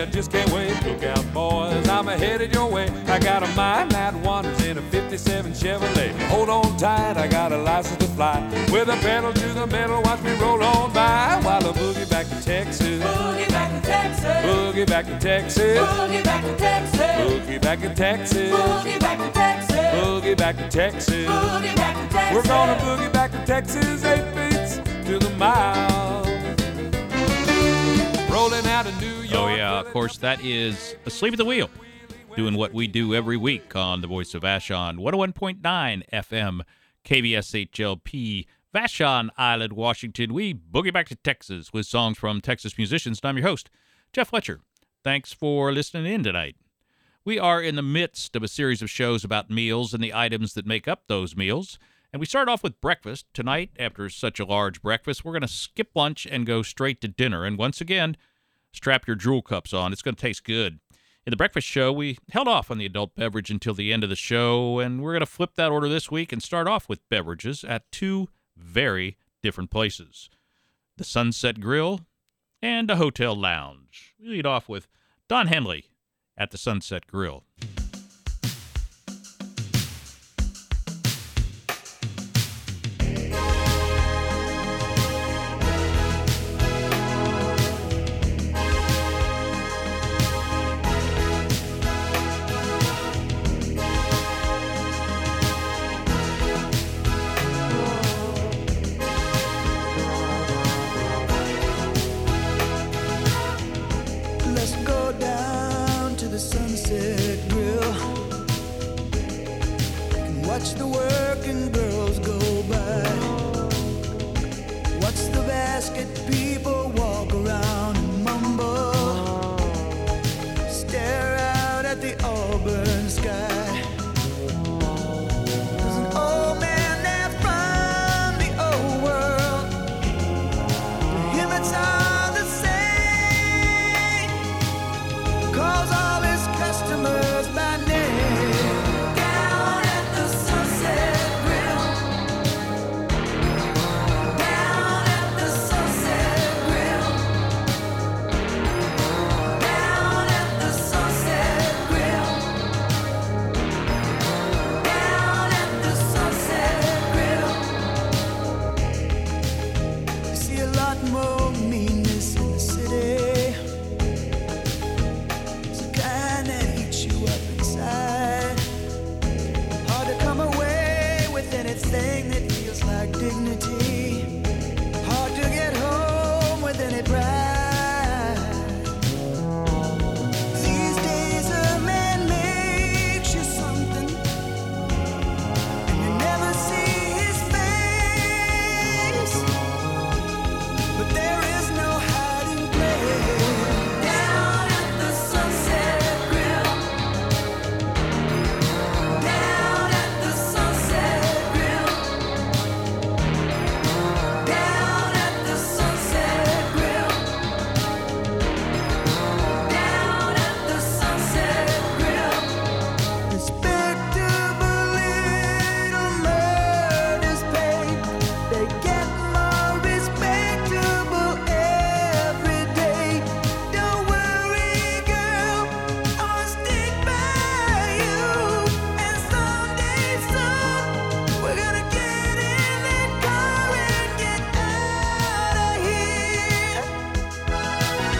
I just can't wait. Look out, boys, I'm headed your way. I got a mind that wanders in a 57 Chevrolet. Hold on tight, I got a license to fly. With a pedal to the metal, watch me roll on by while I boogie back to Texas. Boogie back to Texas. Boogie back to Texas. Boogie back to Texas. Boogie back to Texas. Boogie back to Texas. Boogie back to Texas. Boogie back to Texas. We're gonna boogie back to Texas, 8 beats to the mile. Rolling out of New York. Oh, yeah, of course, that is Asleep at the Wheel, doing what we do every week on the Voice of Vashon, 101.9 FM, KBSHLP, Vashon Island, Washington. We boogie back to Texas with songs from Texas musicians. And I'm your host, Jeff Fletcher. Thanks for listening in tonight. We are in the midst of a series of shows about meals and the items that make up those meals. And we start off with breakfast. Tonight, after such a large breakfast, we're going to skip lunch and go straight to dinner. And once again, strap your drool cups on. It's going to taste good. In the breakfast show, we held off on the adult beverage until the end of the show, and we're going to flip that order this week and start off with beverages at two very different places: the Sunset Grill and a hotel lounge. We lead off with Don Henley at the Sunset Grill. Let's go down to the Sunset Grill and watch the working girls go by. Watch the basket people walk around and mumble. Stare out at the auburn sky. There's an old man there from the old world. To him it's all the same. Calls all his customers by name. Down at the Sunset Grill. Down at the Sunset Grill. Down at the Sunset Grill. Down at the Sunset Grill. You see a lot more meanness in the city. It's the kind that eats you up inside. Hard to come away with anything that feels like dignity. Hard to get home with any pride. These days a man makes you something, and you never see his face. But there is no hiding place. Down at the Sunset Grill. Down at the Sunset Grill. Down at the Sunset Grill. Down at the Sunset Grill. Respectable little murders paid. They get more respectable every day. Don't worry, girl, I'll stick by you. And someday soon, we're gonna get in that car and get out of here.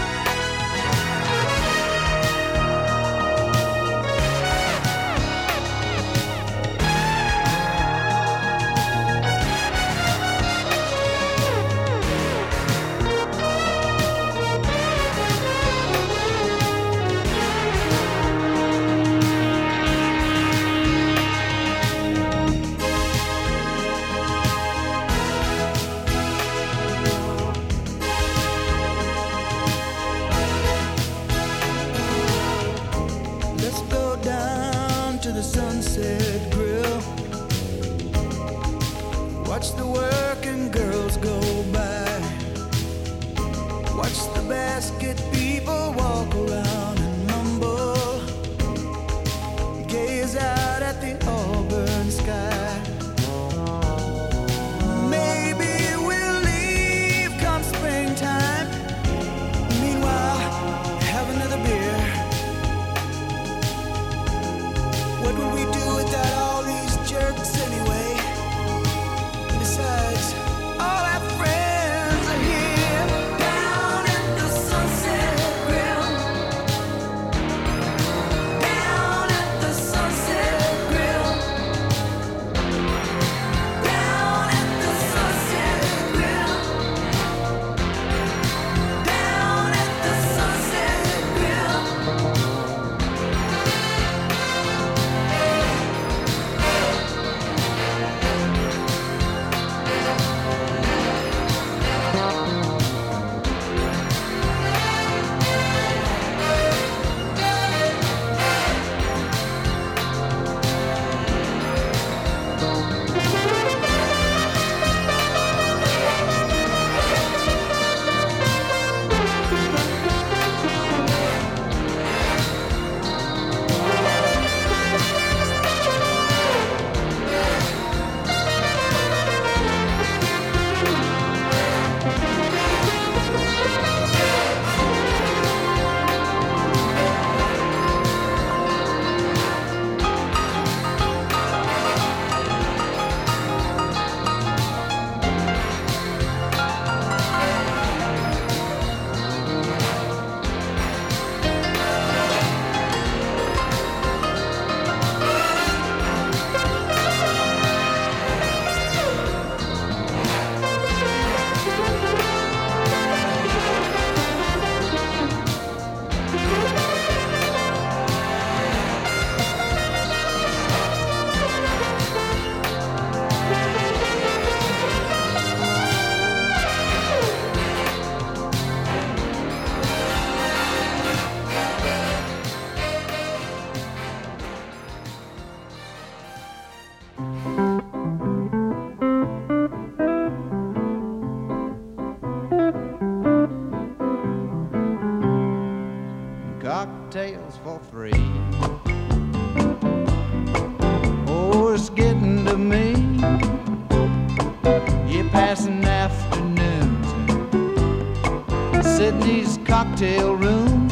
Let's go down to the Sunset Grill. Watch the working girls go by. Watch the basket people walk around and mumble. Gaze out at the auburn sky. Maybe we'll leave come springtime. Meanwhile, have another beer. What would we do without all these jerks anyway? Besides, all our friends are here. Down at the Sunset Grill. Down at the Sunset Grill. Down at the Sunset Grill. Down at the Sunset Grill. Cocktails for free. Oh, it's getting to me. You're passing afternoons, sitting in these cocktail rooms.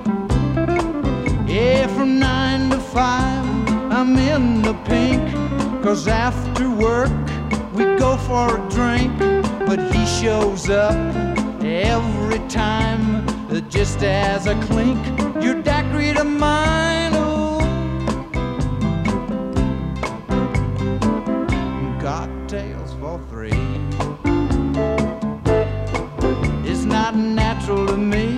Yeah, from 9 to 5, I'm in the pink. 'Cause after work, we go for a drink. But he shows up every time, just as a clink. You're daiquiri to mine, oh. Cocktails for free. It's not natural to me.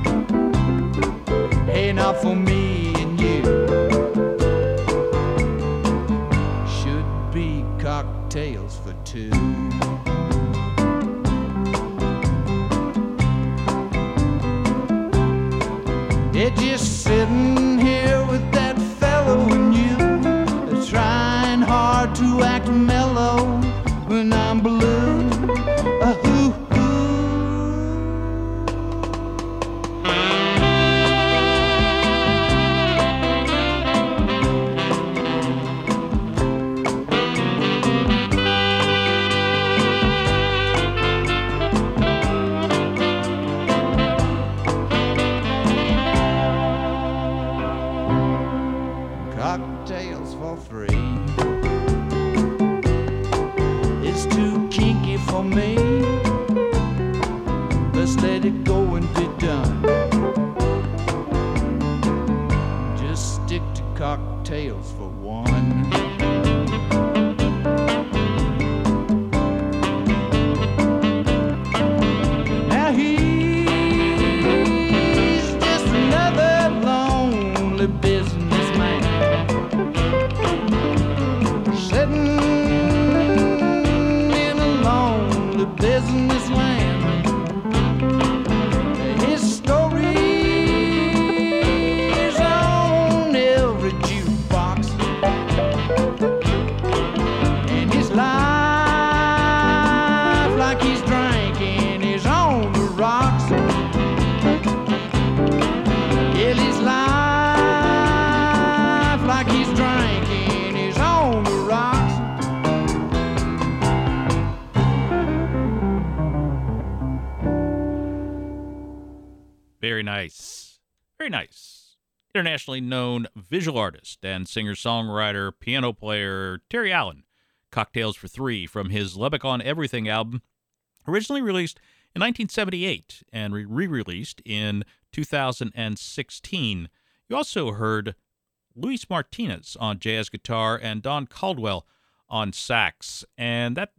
Hey, not for me and you. Should be cocktails for two. They're just sitting here with that fellow and you, trying hard to act mellow when I'm blue. Hoo-hoo. Cocktails for free. It's too kinky for me. Let's let it go and be done. Just stick to cocktails for one. Now he's just another lonely businessman, sitting in a lonely business land. His story's on every jukebox, and his life, like he's drinking, is on the rocks. Yeah, his life, like he's drinking, is on the rocks. Very nice. Very nice. internationally known visual artist and singer-songwriter, piano player Terry Allen. Cocktails for Three from his Lubbock on Everything album, originally released in 1978 and re-released in 2016. You also heard Luis Martinez on jazz guitar and Don Caldwell on sax. And that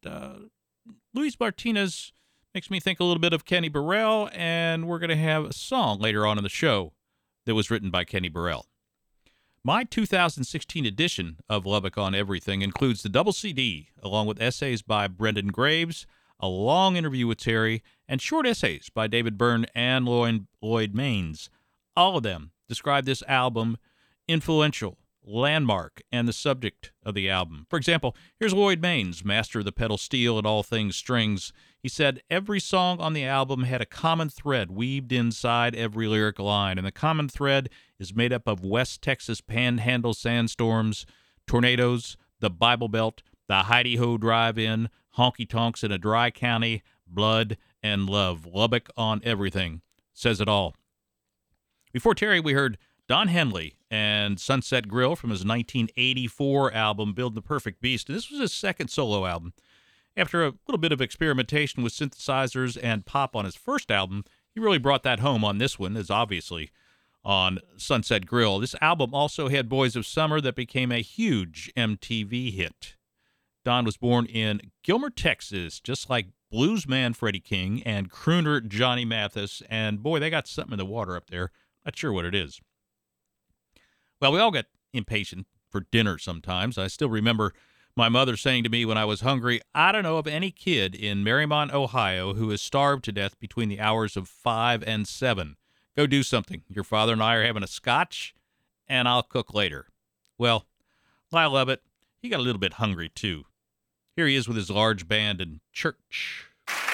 Luis Martinez makes me think a little bit of Kenny Burrell, and we're going to have a song later on in the show that was written by Kenny Burrell. My 2016 edition of Lubbock on Everything includes the double CD, along with essays by Brendan Graves, a long interview with Terry, and short essays by David Byrne and Lloyd Maines. All of them describe this album influential, landmark, and the subject of the album. For example, here's Lloyd Maines, master of the pedal steel and all things strings. He said every song on the album had a common thread weaved inside every lyric line, and the common thread is made up of West Texas panhandle sandstorms, tornadoes, the Bible Belt, the Heidi-Ho Drive-In, honky-tonks in a dry county, blood and love. Lubbock on Everything says it all. Before Terry, we heard Don Henley and Sunset Grill from his 1984 album, Build the Perfect Beast. This was his second solo album. After a little bit of experimentation with synthesizers and pop on his first album, he really brought that home on this one, as obviously on Sunset Grill. This album also had Boys of Summer that became a huge MTV hit. Don was born in Gilmer, Texas, just like bluesman Freddie King and crooner Johnny Mathis, and boy, they got something in the water up there. Not sure what it is. Well, we all get impatient for dinner sometimes. I still remember my mother saying to me when I was hungry, I don't know of any kid in Marymount, Ohio, who is starved to death between the hours of 5 and 7. Go do something. Your father and I are having a scotch, and I'll cook later. Well, Lyle Lovett, he got a little bit hungry, too. Here he is with his large band in church.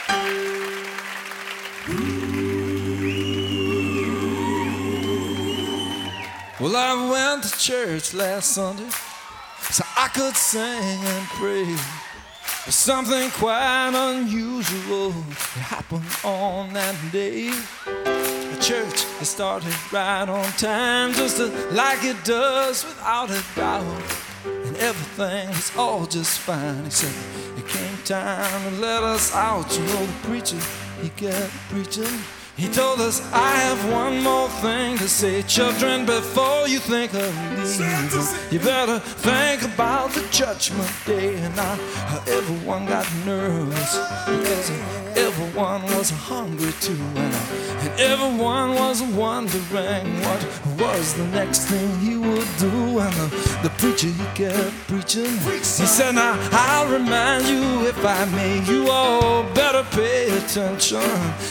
Well, I went to church last Sunday so I could sing and pray. But something quite unusual happened on that day. The church it started right on time, just like it does without a doubt. And everything was all just fine, except it came time to let us out. You know, the preacher, he kept preaching. He told us, I have one more thing to say. Children, before you think of leaving, you better think about the judgment day. And now everyone got nervous because everyone was hungry too. And everyone was wondering what was the next thing he would do. And the preacher, he kept preaching. He said, now I'll remind you if I may, you all better pay attention.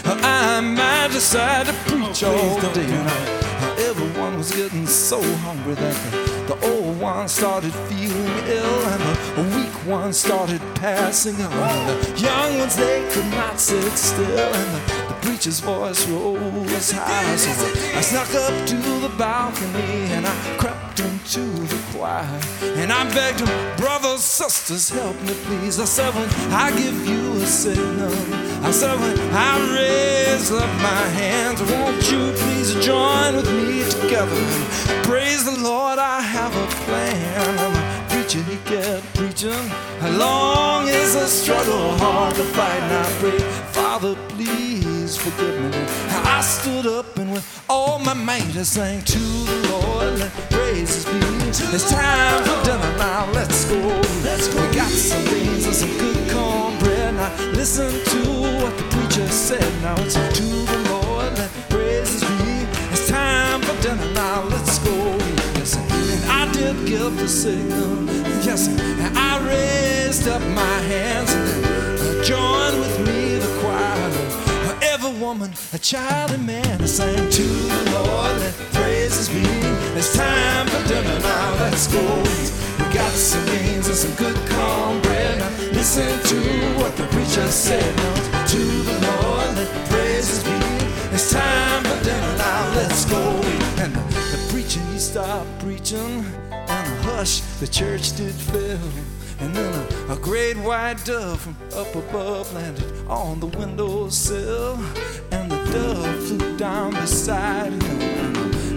I might decide to preach all day. Now everyone was getting so hungry that the old ones started feeling ill, and the weak ones started passing on. The young ones, they could not sit still, and the preacher's voice rose high. So I snuck up to the balcony and I crept into the choir, and I begged them, brothers, sisters, help me please. I said, when I give you a signal, I said, when I raise up my hands, won't you please join with me together and praise the Lord? I have a plan. And the preacher, he kept preaching. How long is the struggle hard to fight? And I prayed, Father, please forgive me. I stood up and with all my might I sang to the Lord, let praises be. It's time for dinner now, let's go. We got some beans and some good cornbread. Now listen to what the preacher said. Now it's to the Lord, let praises be. It's time for dinner now, let's go. Yes, and I did give the signal. Yes, and I raised up my hands and joined with me the choir. Every woman, a child, and man, I sang to the Lord, let praises be. It's time for dinner now, let's go. We got some beans and some good cornbread. Now listen to what the preacher said. Now to the Lord, let praises be. It's time for dinner now, let's go. And the preacher, he stopped preaching, and a hush, the church did fill. And then a great white dove from up above landed on the windowsill, and the dove flew down beside him.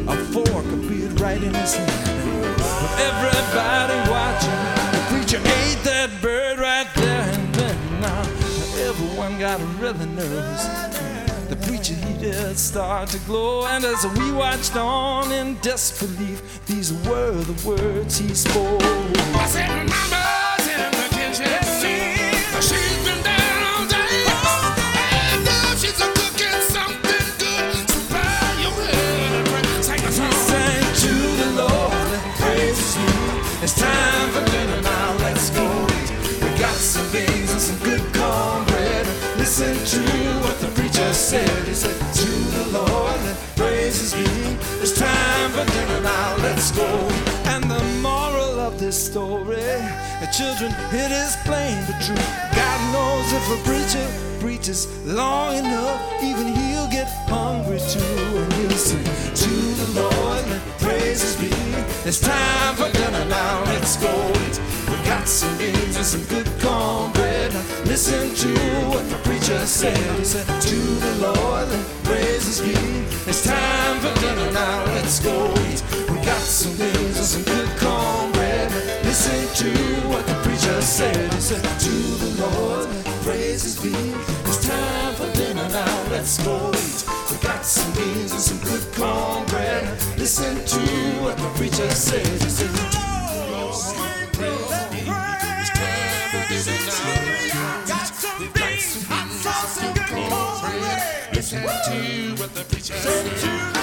a fork, a beard right in his hand. With everybody watching, the preacher ate that bird right there and then. Now everyone got really nervous. The preacher, he did start to glow, and as we watched on in disbelief, these were the words he spoke. I said, Mama's in the kitchen scene. She's been down all day, and now she's cooking something good. So bow your head and pray. Sing a song. We sang to the Lord and praise Him. It's time for dinner now, let's go. We got some beans and some good cornbread. Listen to what the preacher said. He said, to the Lord let praises be. It's time for dinner now, let's go. And the moral of this story, children, it is plain but true. God knows if a preacher preaches long enough, even he'll get hungry too. And he'll sing, to the Lord let praises be. It's time for dinner now, let's go eat. We got some beans and some good cornbread. Listen to what the preacher said. He said, to the Lord let praises be. It's time for dinner now, let's go eat. We got some beans and some good cornbread. Listen to what the preacher said. He said, to the Lord let praises be. It's time for dinner now, let's go eat. We got some beans and some good cornbread. Listen to what the preacher said. He said, to the Lord let praises be. It's time for dinner now, let's go eat. We got some beans and some good cornbread. Listen to what the preacher said.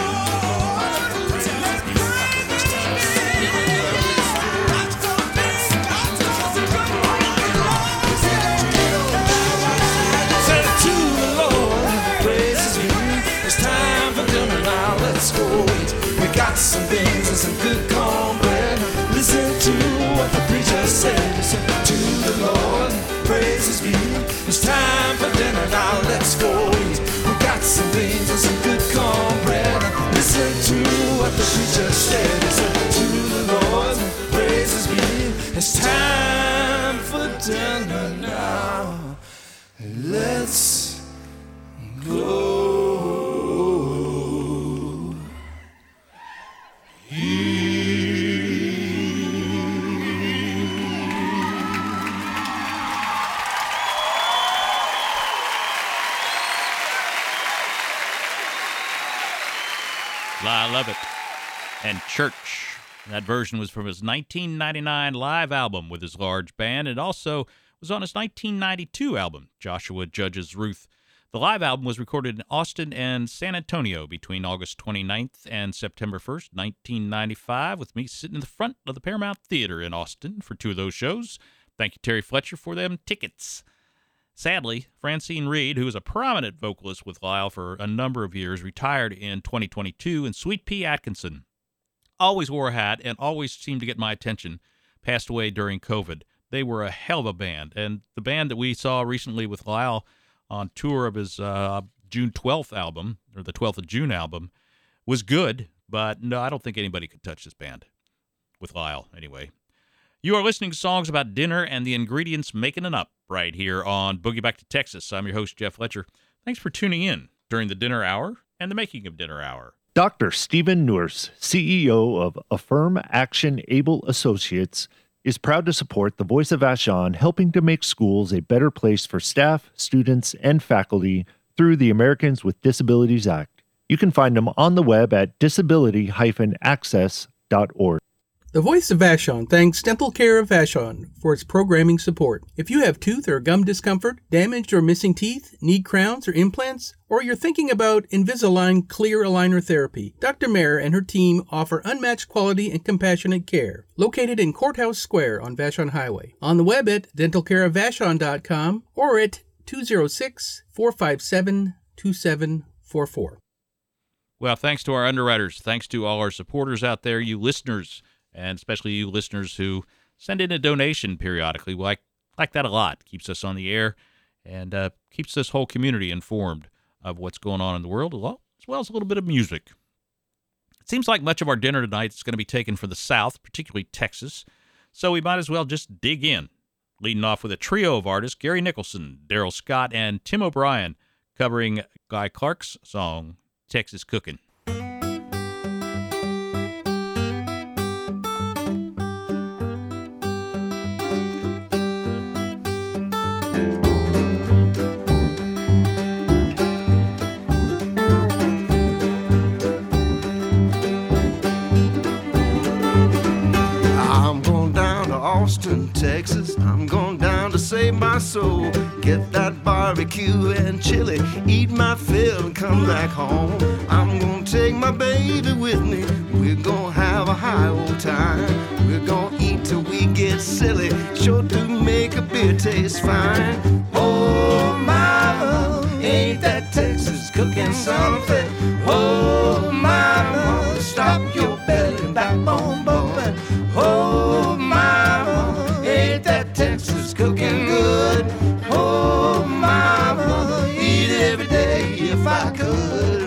Let's go eat. We got some beans and some good cornbread. Listen to what the preacher said. He said, to the Lord, praises be. It's time for dinner now, let's go eat. We got some beans and some good cornbread. Listen to what the preacher said. He said, to the Lord, praises be. It's time for dinner now, let's go. I love it. And Church. That version was from his 1999 live album with his large band. It also was on his 1992 album, Joshua Judge's Ruth. The live album was recorded in Austin and San Antonio between August 29th and September 1st, 1995, with me sitting in the front of the Paramount Theater in Austin for two of those shows. Thank you, Terry Fletcher, for them tickets. Sadly, Francine Reed, who was a prominent vocalist with Lyle for a number of years, retired in 2022, and Sweet Pea Atkinson, always wore a hat and always seemed to get my attention, passed away during COVID. They were a hell of a band, and the band that we saw recently with Lyle on tour of his June 12th album, or the 12th of June album, was good, but no, I don't think anybody could touch this band, with Lyle anyway. You are listening to songs about dinner and the ingredients making it up right here on Boogie Back to Texas. I'm your host, Jeff Fletcher. Thanks for tuning in during the dinner hour and the making of dinner hour. Dr. Stephen Nourse, CEO of Affirm Action Able Associates, is proud to support the Voice of Vashon, helping to make schools a better place for staff, students, and faculty through the Americans with Disabilities Act. You can find them on the web at disability-access.org. The Voice of Vashon thanks Dental Care of Vashon for its programming support. If you have tooth or gum discomfort, damaged or missing teeth, need crowns or implants, or you're thinking about Invisalign clear aligner therapy, Dr. Mayer and her team offer unmatched quality and compassionate care. Located in Courthouse Square on Vashon Highway. On the web at dentalcareofvashon.com or at 206-457-2744. Well, thanks to our underwriters. Thanks to all our supporters out there, you listeners, and especially you listeners who send in a donation periodically. We like that a lot. Keeps us on the air and keeps this whole community informed of what's going on in the world, as well as a little bit of music. It seems like much of our dinner tonight is going to be taken from the South, particularly Texas, so we might as well just dig in. Leading off with a trio of artists, Gary Nicholson, Daryl Scott, and Tim O'Brien, covering Guy Clark's song, Texas Cookin'. Austin, Texas. I'm going down to save my soul. Get that barbecue and chili, eat my fill and come back home. I'm gonna take my baby with me. We're gonna have a high old time. We're gonna eat till we get silly. Sure to make a beer taste fine. Oh, mama, ain't that Texas cooking something? Oh, mama, stop your belly backbone bumping. Oh, mama, ain't that Texas cooking good? Oh, mama, eat every day if I could.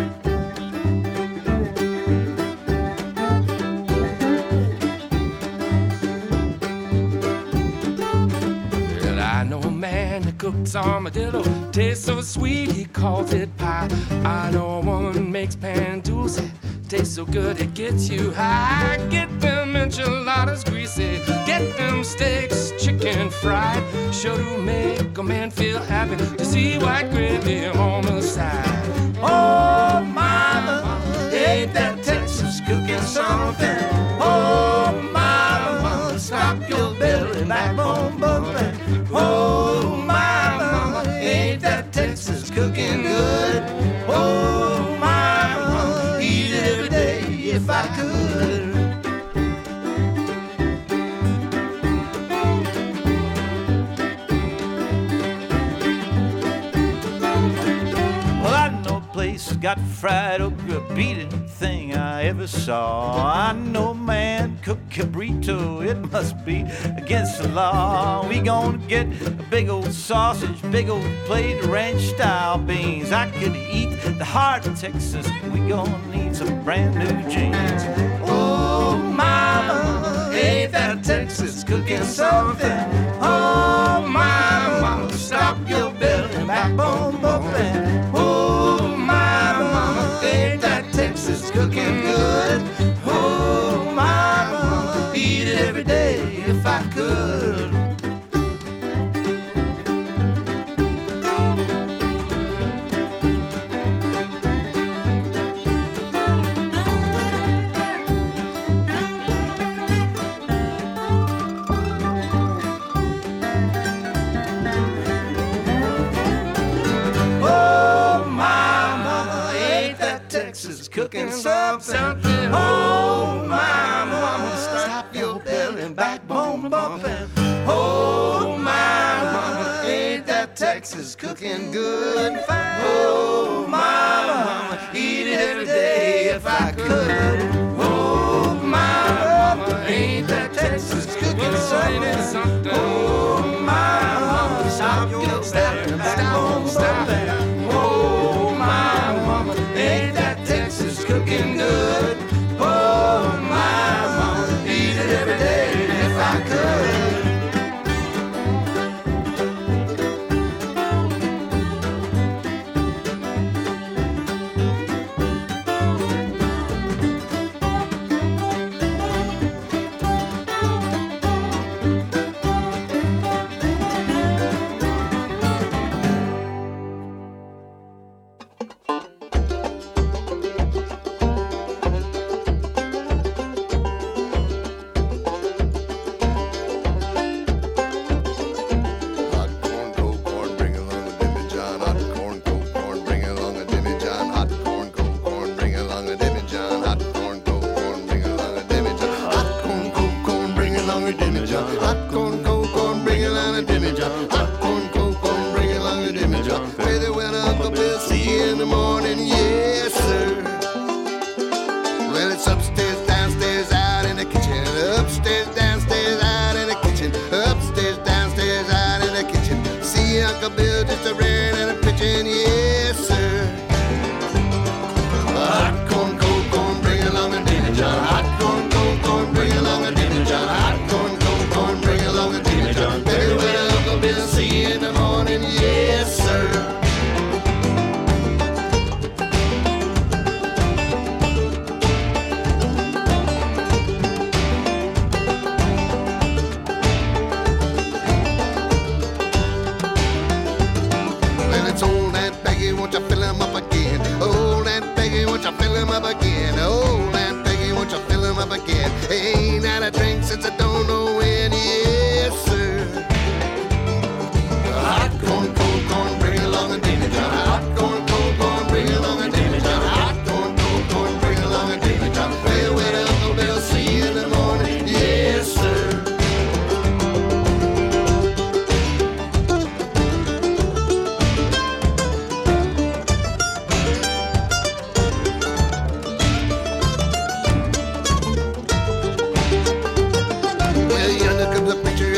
Well, I know a man that cooks armadillo, tastes so sweet he calls it pie. I know a woman makes pan dulce, tastes so good it gets you high. Get them enchiladas greasy, get them steaks chicken fried. Sure to make a man feel happy to see white gravy on the side. Oh, mama, ain't that Texas cooking something? Oh, mama, stop your belly backbone bumping. Oh, mama, ain't that Texas cooking good? Oh, mama, eat it every day if I could. Well, I know a place that's got fried okra, beat anything I ever saw. I know a man cook cabrito, it must be against the law. We gonna get a big old sausage, big old plate of ranch-style beans. I could eat the heart of Texas, we gonna need some brand new jeans. Oh, mama, ain't that Texas cooking something? Oh, mama, stop your belly backbone bumping. Oh, mama, ain't that Texas cooking good? Oh, mama, eat it every day if I could. Oh, mama, ain't that Texas cooking something? Oh, mama, stop your belly backbone bumping. Oh, mama, ain't that Texas cooking good? Oh, mama, eat it every day if I could. Oh, mama, ain't that Texas cooking something? Oh, mama, stop your belly backbone bumping. Oh, my mama, ain't that Texas cooking good? Oh, my mama, eat it every day if I could. Ain't had a drink since I don't know when.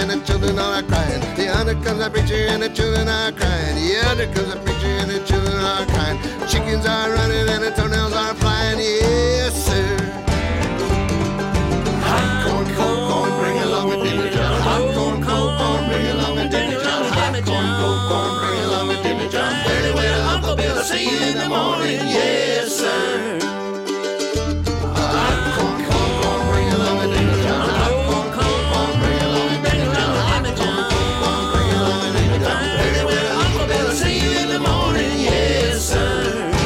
and the children are crying. Yonder comes the preacher and the children are crying. Yonder comes the preacher and the children are crying. Chickens are running and the toenails are flying. Yes, sir. Hot corn, cold corn, bring along a dinner jar. Hot corn, cold corn, bring along a dinner jar. Hot corn, cold corn, bring along a dinner jar. Very well, Uncle Bill, I'll see you in the morning. Yes, sir. Hot corn, cold corn, bring along a dinner jar. Hot corn, cold corn, bring along a dinner jar. Hot corn, cold corn, bring along a dinner jar. Very well, Uncle Bill, I'll see you in the morning. Yes, sir.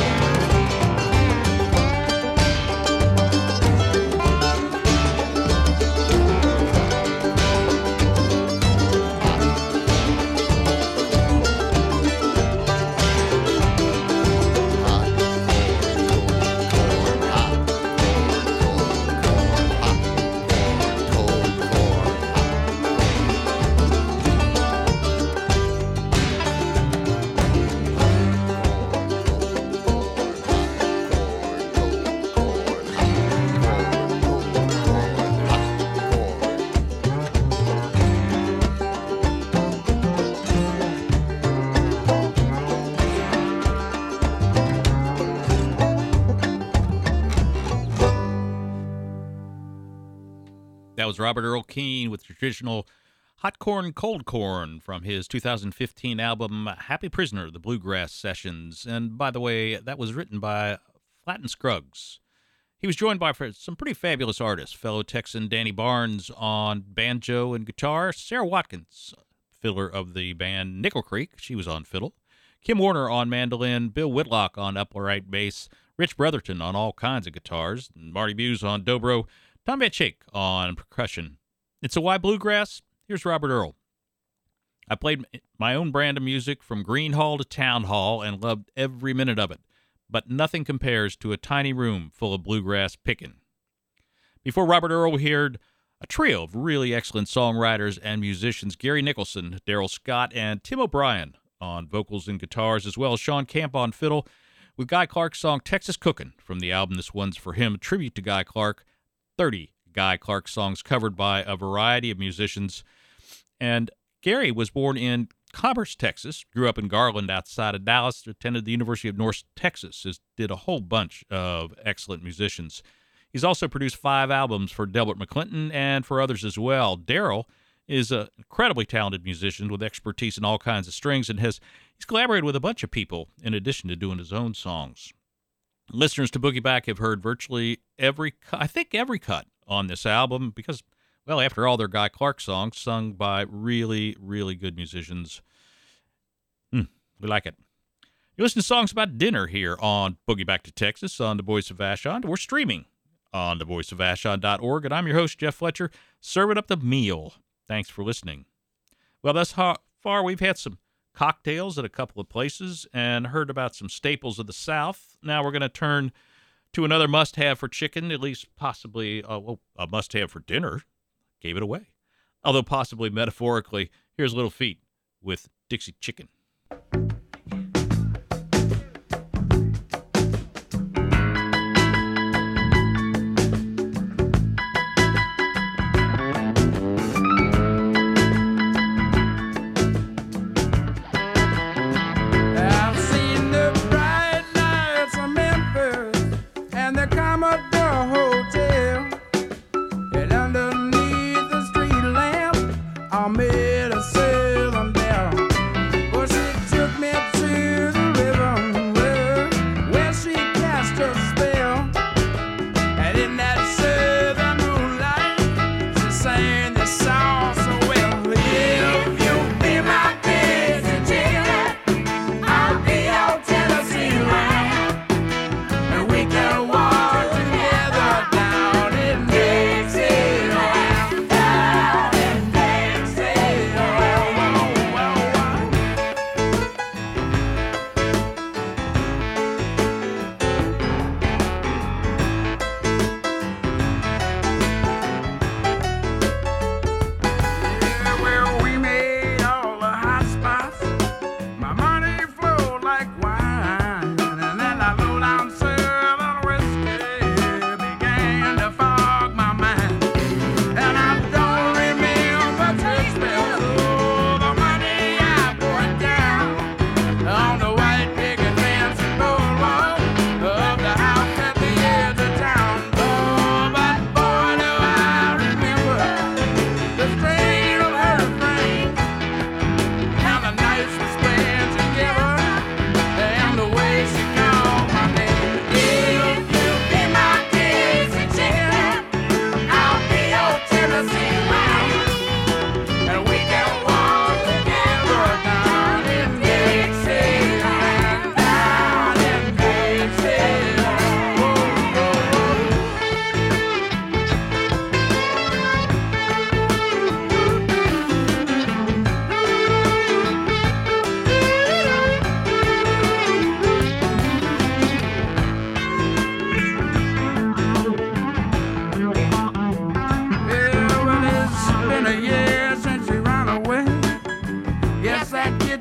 That was Robert Earl Keen with traditional Hot Corn, Cold Corn from his 2015 album Happy Prisoner, The Bluegrass Sessions. And by the way, that was written by Flatt and Scruggs. He was joined by some pretty fabulous artists, fellow Texan Danny Barnes on banjo and guitar, Sarah Watkins, fiddler of the band Nickel Creek, she was on fiddle, Kim Warner on mandolin, Bill Whitlock on upright bass, Rich Brotherton on all kinds of guitars, and Marty Buse on dobro, Tom Van Shake on percussion. It's a Why Bluegrass? Here's Robert Earl. I played my own brand of music from Green Hall to Town Hall and loved every minute of it, but nothing compares to a tiny room full of bluegrass pickin'. Before Robert Earl, we heard a trio of really excellent songwriters and musicians, Gary Nicholson, Daryl Scott, and Tim O'Brien on vocals and guitars, as well as Sean Camp on fiddle, with Guy Clark's song Texas Cookin' from the album This One's for Him, a tribute to Guy Clark. 30 Guy Clark songs covered by a variety of musicians. And Gary was born in Commerce, Texas, grew up in Garland outside of Dallas, attended the University of North Texas, did a whole bunch of excellent musicians. He's also produced 5 albums for Delbert McClinton and for others as well. Daryl is an incredibly talented musician with expertise in all kinds of strings and he's collaborated with a bunch of people in addition to doing his own songs. Listeners to Boogie Back have heard virtually every cut on this album because, well, after all, they're Guy Clark songs sung by really, really good musicians. We like it. You listen to songs about dinner here on Boogie Back to Texas on the Voice of Vashon. We're streaming on thevoiceofvashon.org, and I'm your host, Jeff Fletcher, serving up the meal. Thanks for listening. Well, thus far, we've had some cocktails at a couple of places and heard about some staples of the South. Now we're going to turn to another must-have for chicken, at least possibly a must-have for dinner. Gave it away. Although possibly metaphorically, here's Little Feat with Dixie Chicken. I made a 7 down. Well, she took me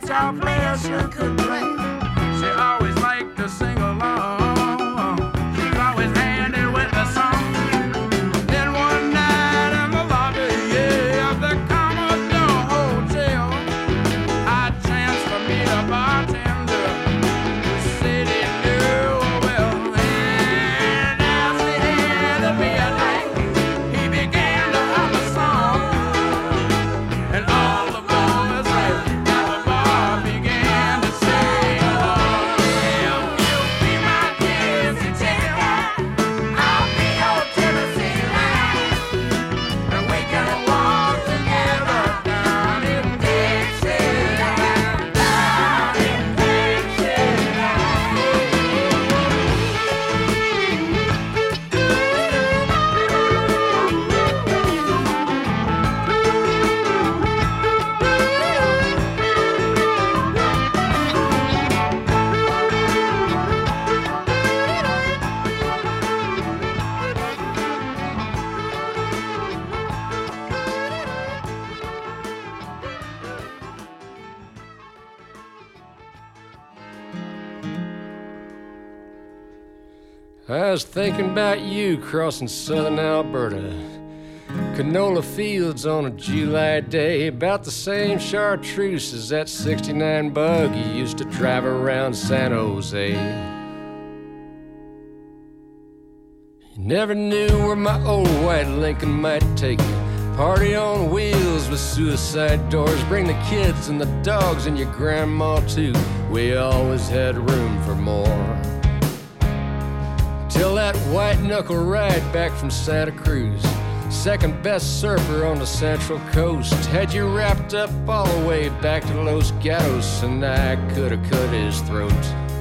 guitar player sure could play. She always liked to sing along. She's always handy with the song. Then one night in the lobby, yeah, of the Commodore Hotel, I chanced to meet a bartender who said he knew well. And as he handed me a drink, he began to hum a song. And all the boys at the bar began to sing along. If you be my Dixie chicken, I'll be your Tennessee line. And we can walk together down in Dixieland, down in I was thinking about you crossing southern Alberta. Canola fields on a July day, about the same chartreuse as that 69 bug you used to drive around San Jose. You never knew where my old white Lincoln might take you. Party on wheels with suicide doors. Bring the kids and the dogs and your grandma too. We always had room for more. Till that white knuckle ride back from Santa Cruz, second best surfer on the Central Coast, had you wrapped up all the way back to Los Gatos, and I could have cut his throat.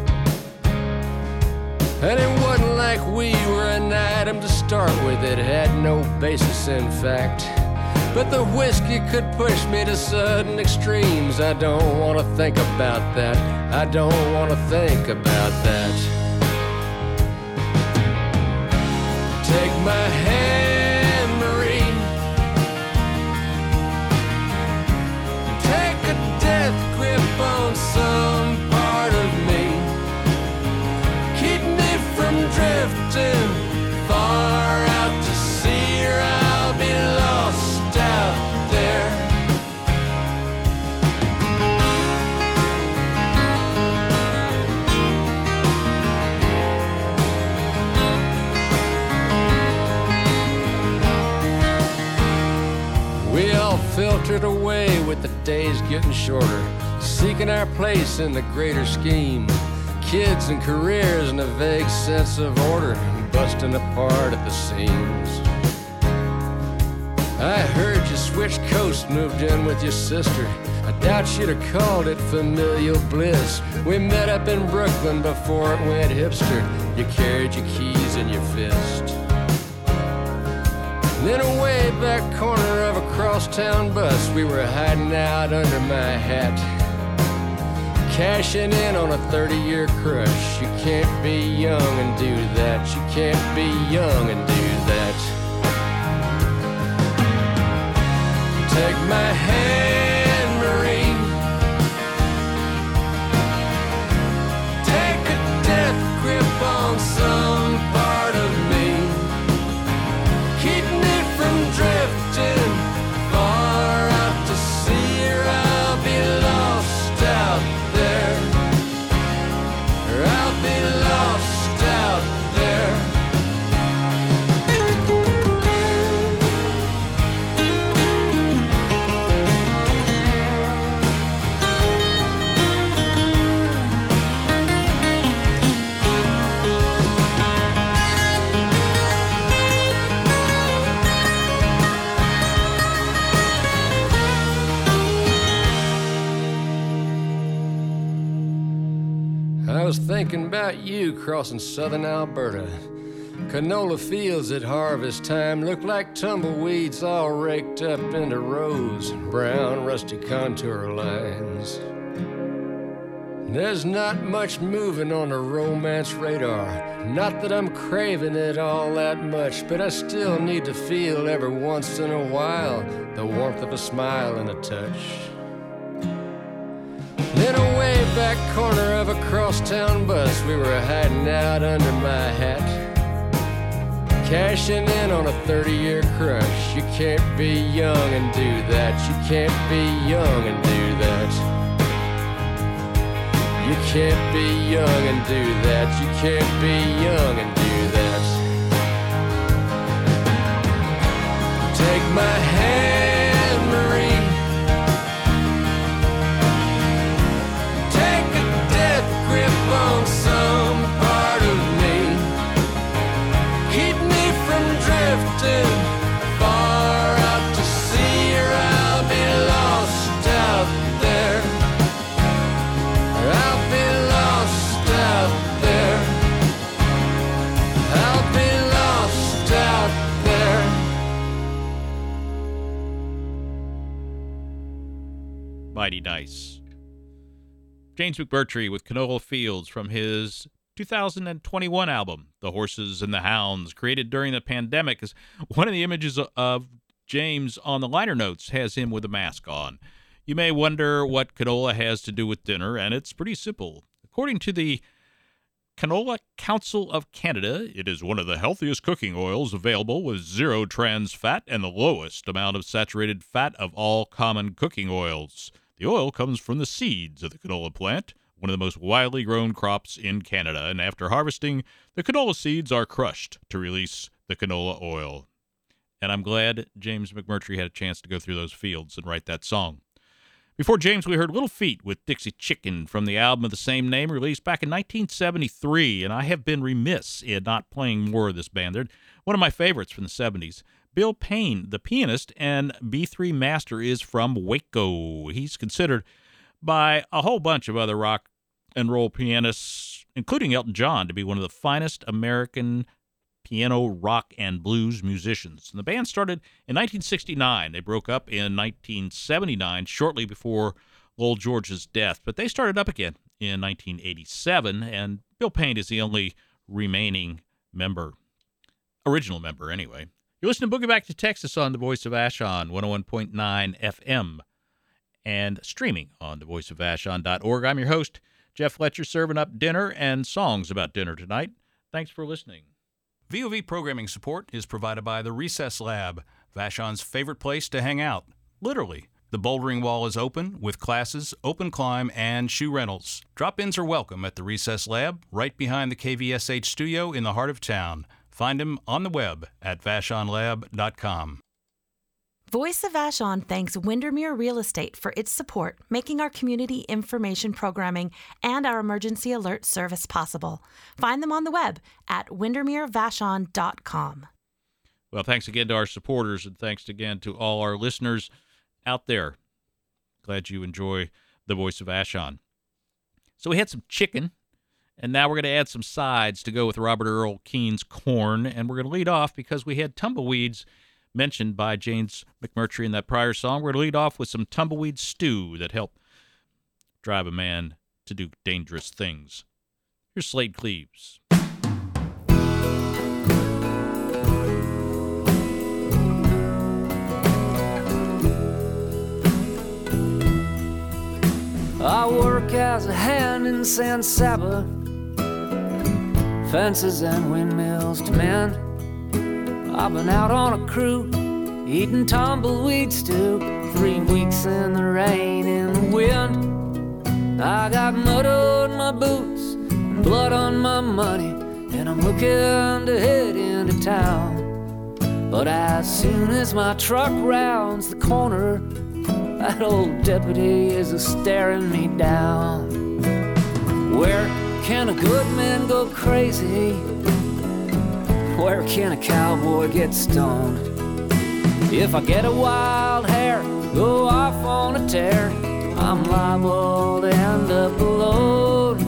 And it wasn't like we were an item to start with, it had no basis in fact. But the whiskey could push me to sudden extremes. I don't want to think about that. I don't want to think about that. Take my hand, Marie. Take a death grip on some part of me. Keep me from drifting far out to sea, or I'll be lost out there. We all filtered away with the days getting shorter, seeking our place in the greater scheme. Kids and careers and a vague sense of order, busting apart at the seams. I heard you switched coasts, moved in with your sister. I doubt you'd have called it familial bliss. We met up in Brooklyn before it went hipster. You carried your keys in your fist. And in a way back corner of a crosstown bus, we were hiding out under my hat, cashing in on a 30-year crush. You can't be young and do that. You can't be young and do that. Take my hand, Marie. Take a death grip on some part of me. Keep me from drifting far out to sea, or I'll be lost out there. Or I'll be lost out there. I was thinking about you crossing southern Alberta. Canola fields at harvest time look like tumbleweeds all raked up into rows, brown rusty contour lines. There's not much moving on the romance radar. Not that I'm craving it all that much, but I still need to feel every once in a while the warmth of a smile and a touch. In a way back corner of a crosstown bus, we were hiding out under my hat, cashing in on a 30-year crush. You can't be young and do that. You can't be young and do that. You can't be young and do that. You can't be young and do that. Take my hand, Marie. Take a death grip on some part of me. Keep me from drifting far out to sea, or I'll be lost out there. I'll be lost out there. I'll be lost out there. Mighty nice. James McMurtry with Canola Fields from his 2021 album, The Horses and the Hounds, created during the pandemic. Is one of the images of James on the liner notes has him with a mask on. You may wonder what canola has to do with dinner, and it's pretty simple. According to the Canola Council of Canada, it is one of the healthiest cooking oils available with zero trans fat and the lowest amount of saturated fat of all common cooking oils. The oil comes from the seeds of the canola plant, one of the most widely grown crops in Canada, and after harvesting, the canola seeds are crushed to release the canola oil. And I'm glad James McMurtry had a chance to go through those fields and write that song. Before James, we heard Little Feat with Dixie Chicken from the album of the same name, released back in 1973, and I have been remiss in not playing more of this band. They're one of my favorites from the 70s. Bill Payne, the pianist and B3 master, is from Waco. He's considered by a whole bunch of other rock and roll pianists, including Elton John, to be one of the finest American piano, rock, and blues musicians. And the band started in 1969. They broke up in 1979, shortly before Lowell George's death. But they started up again in 1987, and Bill Payne is the only remaining member, original member anyway. You're listening to Boogie Back to Texas on the Voice of Vashon, 101.9 FM, and streaming on thevoiceofvashon.org. I'm your host, Jeff Fletcher, serving up dinner and songs about dinner tonight. Thanks for listening. VOV programming support is provided by the Recess Lab, Vashon's favorite place to hang out. Literally. The bouldering wall is open with classes, open climb, and shoe rentals. Drop-ins are welcome at the Recess Lab, right behind the KVSH studio in the heart of town. Find him on the web at vashonlab.com. Voice of Vashon thanks Windermere Real Estate for its support, making our community information programming and our emergency alert service possible. Find them on the web at windermerevashon.com. Well, thanks again to our supporters, and thanks again to all our listeners out there. Glad you enjoy the Voice of Vashon. So we had some chicken, and now we're going to add some sides to go with Robert Earl Keen's corn, and we're going to lead off because we had tumbleweeds mentioned by James McMurtry in that prior song. We're going to lead off with some tumbleweed stew that help drive a man to do dangerous things. Here's Slade Cleaves. I work as a hand in San Saba, fences and windmills to mend. I've been out on a crew, eating tumbleweed stew, 3 weeks in the rain and the wind. I got mud on my boots and blood on my money, and I'm looking to head into town. But as soon as my truck rounds the corner, that old deputy is a-staring me down. Where can a good man go crazy? Where can a cowboy get stoned? If I get a wild hair, go off on a tear, I'm liable to end up alone.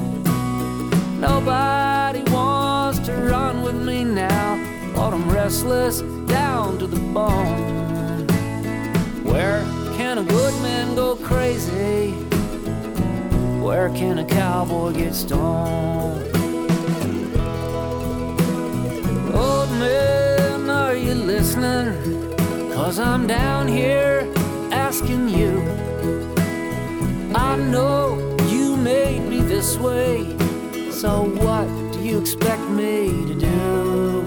Nobody wants to run with me now, but I'm restless down to the bone. Where can a good man go crazy? Where can a cowboy get stoned? Old man, are you listening? 'Cause I'm down here asking you. I know way. So what do you expect me to do?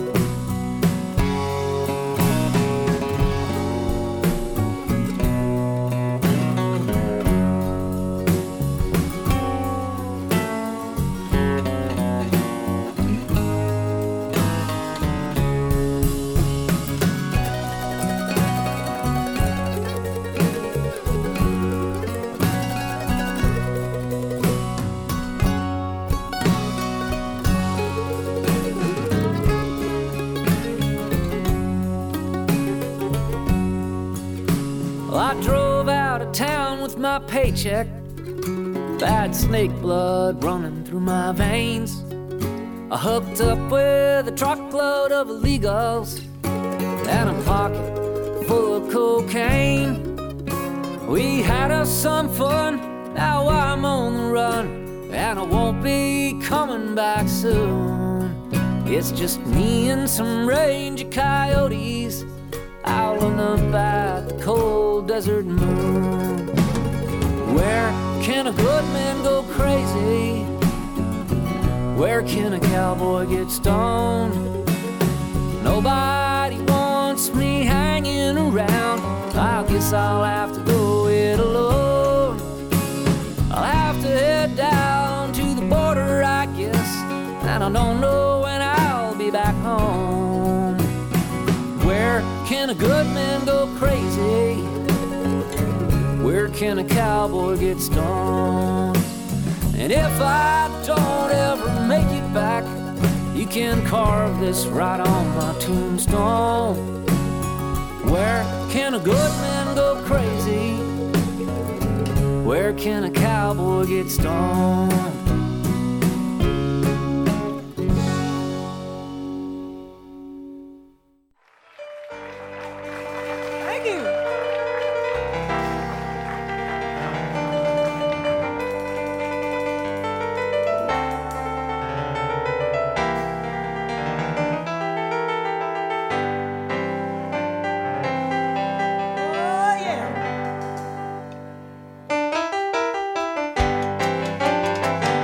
I drove out of town with my paycheck, bad snake blood running through my veins. I hooked up with a truckload of illegals and a pocket full of cocaine. We had us some fun, now I'm on the run, and I won't be coming back soon. It's just me and some range of coyotes howling up at the cold desert moon. Where can a good man go crazy? Where can a cowboy get stoned? Nobody wants me hanging around. I guess I'll have to go it alone. I'll have to head down to the border, I guess, and I don't know when I'll be back home. Where can a good man go crazy? Where can a cowboy get stoned? And if I don't ever make it back, you can carve this right on my tombstone. Where can a good man go crazy? Where can a cowboy get stoned? Thank you. Oh, yeah.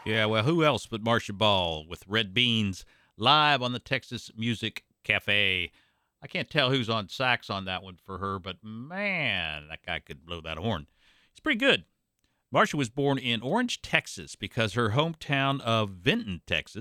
Yeah, well, who else but Marcia Ball with Red Beans live on the Texas Music Cafe. I can't tell who's on sax on that one for her, but man, that guy could blow that horn. He's pretty good. Marcia was born in Orange, Texas, because her hometown of Vinton,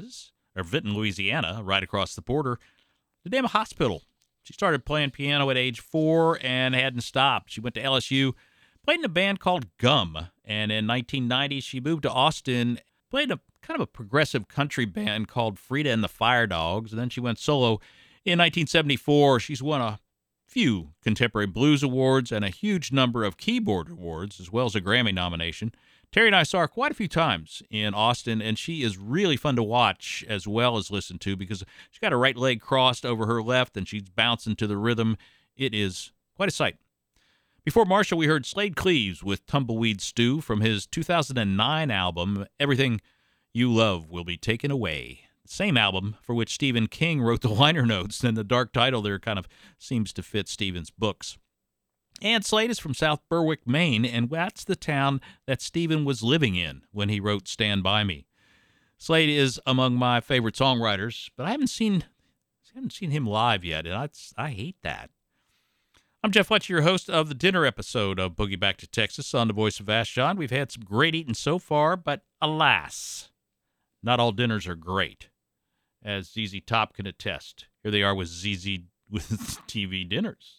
Louisiana, right across the border, the damn hospital. She started playing piano at age 4 and hadn't stopped. She went to LSU, played in a band called Gum, and in 1990 she moved to Austin, played a kind of a progressive country band called Frida and the Fire Dogs, and then she went solo. In 1974, she's won a few Contemporary Blues Awards and a huge number of keyboard awards, as well as a Grammy nomination. Terry and I saw her quite a few times in Austin, and she is really fun to watch as well as listen to because she's got her right leg crossed over her left, and she's bouncing to the rhythm. It is quite a sight. Before Marcia, we heard Slade Cleaves with Tumbleweed Stew from his 2009 album, Everything You Love Will Be Taken Away. Same album for which Stephen King wrote the liner notes, and the dark title there kind of seems to fit Stephen's books. And Slade is from South Berwick, Maine, and that's the town that Stephen was living in when he wrote Stand By Me. Slade is among my favorite songwriters, but I haven't seen him live yet, and I hate that. I'm Jeff Fletcher, your host of the dinner episode of Boogie Back to Texas on the Voice of Vashon. We've had some great eating so far, but alas, not all dinners are great, as ZZ Top can attest. Here they are with ZZ with TV dinners.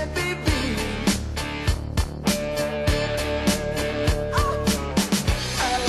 I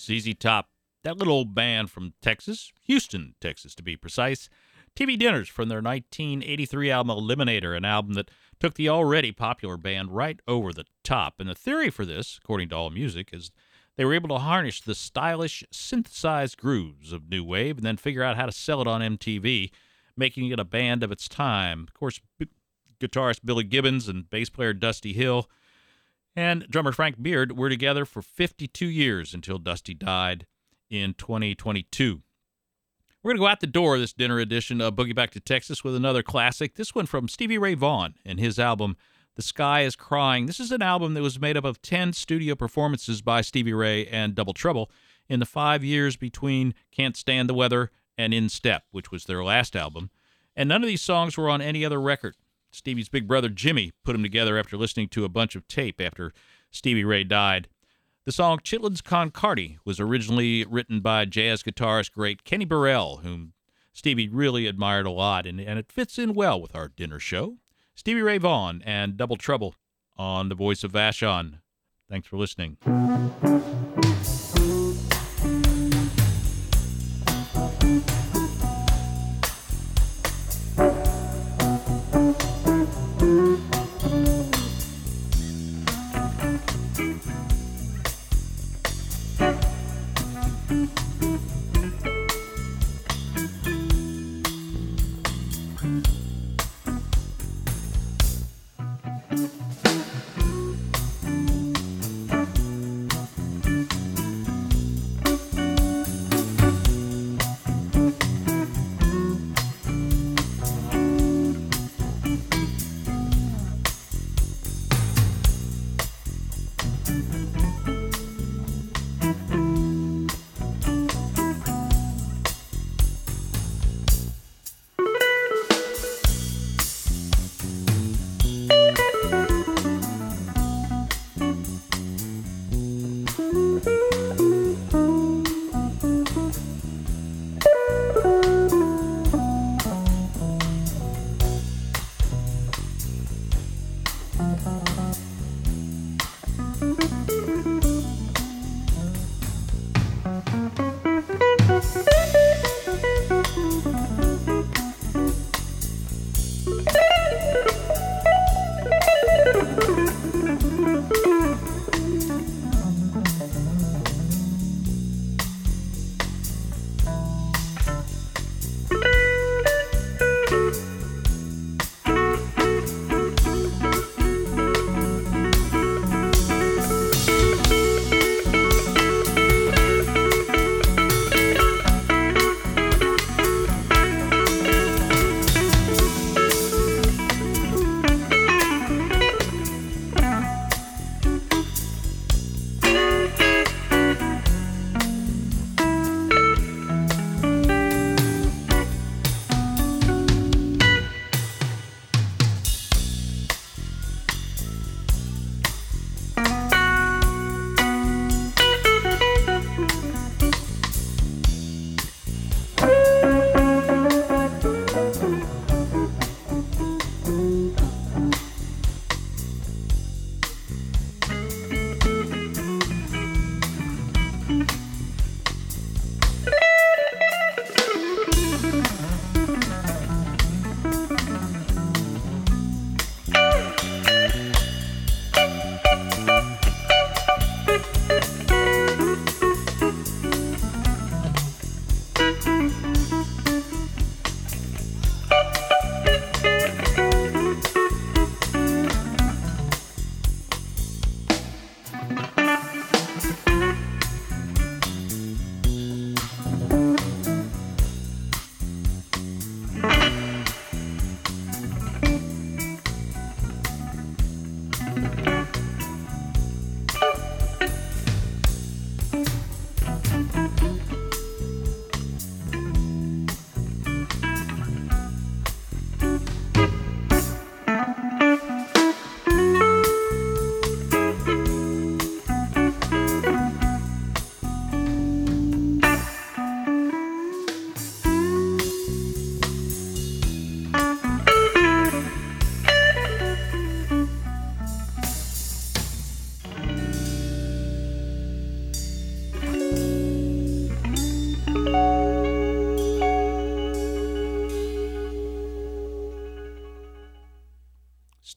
ZZ Top, that little old band from Texas, Houston, Texas to be precise. TV Dinners from their 1983 album Eliminator, an album that took the already popular band right over the top. And the theory for this, according to AllMusic, is they were able to harness the stylish, synthesized grooves of new wave and then figure out how to sell it on MTV, making it a band of its time. Of course, guitarist Billy Gibbons and bass player Dusty Hill and drummer Frank Beard were together for 52 years until Dusty died in 2022. We're going to go out the door this dinner edition of Boogie Back to Texas with another classic. This one from Stevie Ray Vaughan and his album, The Sky is Crying. This is an album that was made up of 10 studio performances by Stevie Ray and Double Trouble in the 5 years between Can't Stand the Weather and In Step, which was their last album. And none of these songs were on any other record. Stevie's big brother Jimmy put them together after listening to a bunch of tape after Stevie Ray died. The song Chitlins Con Cardi was originally written by jazz guitarist great Kenny Burrell, whom Stevie really admired a lot, and it fits in well with our dinner show. Stevie Ray Vaughan and Double Trouble on The Voice of Vashon. Thanks for listening.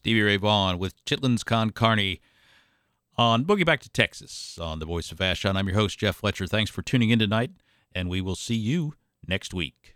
Stevie Ray Vaughan with Chitlins Con Carne on Boogie Back to Texas on the Voice of Vashon. I'm your host, Jeff Fletcher. Thanks for tuning in tonight, and we will see you next week.